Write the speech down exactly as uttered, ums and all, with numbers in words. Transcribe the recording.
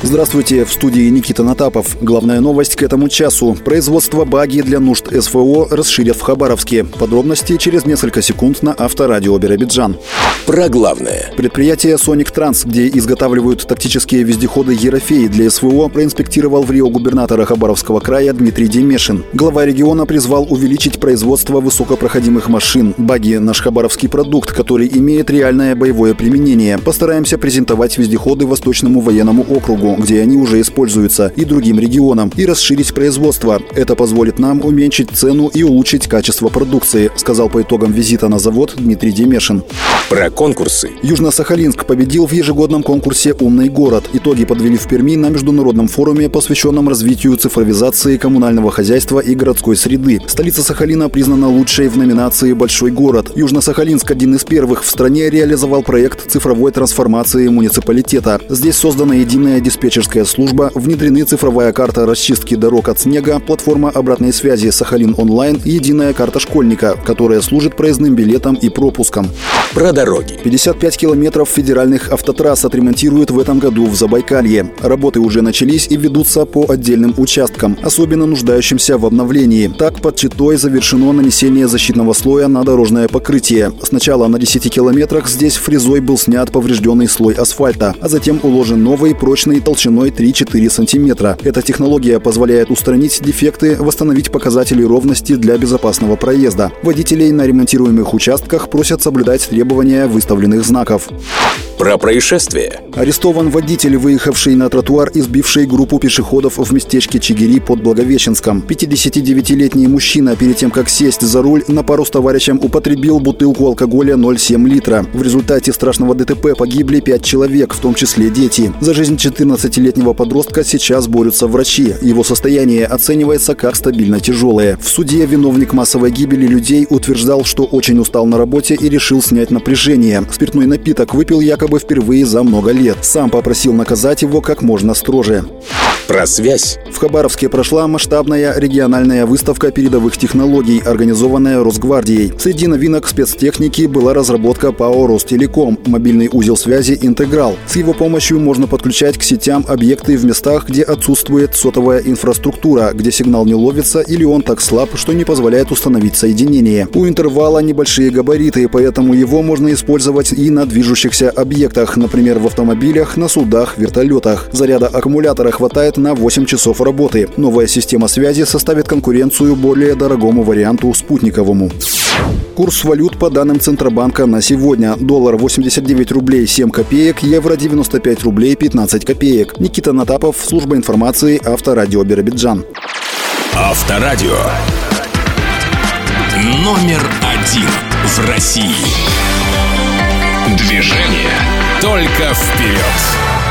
Здравствуйте, в студии Никита Натапов. Главная новость к этому часу. Производство баги для нужд СФО расширят в Хабаровске. Подробности через несколько секунд на Авторадио Биробиджан. Про главное. Предприятие «Соник Транс», где изготавливают тактические вездеходы «Ерофей» для СФО, проинспектировал в Рио губернатора Хабаровского края Дмитрий Демешин. Глава региона призвал увеличить производство высокопроходимых машин. Баги – наш хабаровский продукт, который имеет реальное боевое применение. Постараемся презентовать вездеходы Восточному военному округу, где они уже используются, и другим регионам, и расширить производство. Это позволит нам уменьшить цену и улучшить качество продукции, сказал по итогам визита на завод Дмитрий Демешин. Про конкурсы. Южно-Сахалинск победил в ежегодном конкурсе «Умный город». Итоги подвели в Перми на международном форуме, посвященном развитию цифровизации коммунального хозяйства и городской среды. Столица Сахалина признана лучшей в номинации «Большой город». Южно-Сахалинск один из первых в стране реализовал проект цифровой трансформации муниципалитета. Здесь создана единая диспетчерская служба, внедрены цифровая карта расчистки дорог от снега, платформа обратной связи «Сахалин-онлайн» и единая карта школьника, которая служит проездным билетом и пропуском. Про дороги. пятьдесят пять километров федеральных автотрасс отремонтируют в этом году в Забайкалье. Работы уже начались и ведутся по отдельным участкам, особенно нуждающимся в обновлении. Так, под Читой завершено нанесение защитного слоя на дорожное покрытие. Сначала на десяти километрах здесь фрезой был снят поврежденный слой асфальта, а затем уложен новый, прочный, толщиной три-четыре сантиметра. Эта технология позволяет устранить дефекты, восстановить показатели ровности для безопасного проезда. Водителей на ремонтируемых участках просят соблюдать требования выставленных знаков. Про происшествие. Арестован водитель, выехавший на тротуар и сбивший группу пешеходов в местечке Чигири под Благовещенском. пятидесятидевятилетний мужчина перед тем, как сесть за руль, на пару с товарищем употребил бутылку алкоголя ноль целых семь десятых литра. В результате страшного ДТП погибли пять человек, в том числе дети. За жизнь четырнадцатилетнего подростка сейчас борются врачи. Его состояние оценивается как стабильно тяжелое. В суде виновник массовой гибели людей утверждал, что очень устал на работе и решил снять напряжение. Спиртной напиток выпил якобы впервые за много лет. Сам попросил наказать его как можно строже. Про связь. В Хабаровске прошла масштабная региональная выставка передовых технологий, организованная Росгвардией. Среди новинок спецтехники была разработка ПАО «Ростелеком» – мобильный узел связи «Интеграл». С его помощью можно подключать к сетям объекты в местах, где отсутствует сотовая инфраструктура, где сигнал не ловится или он так слаб, что не позволяет установить соединение. У «Интервала» небольшие габариты, поэтому его можно использовать и на движущихся объектах, например, в автомобилях, на судах, вертолетах. Заряда аккумулятора хватает на восемь часов работы. Новая система связи составит конкуренцию более дорогому варианту спутниковому. Курс валют по данным Центробанка на сегодня. Доллар восемьдесят девять рублей семь копеек, евро девяносто пять рублей пятнадцать копеек. Никита Натапов, служба информации, Авторадио Биробиджан. Авторадио. Номер один в России. Движение только вперед.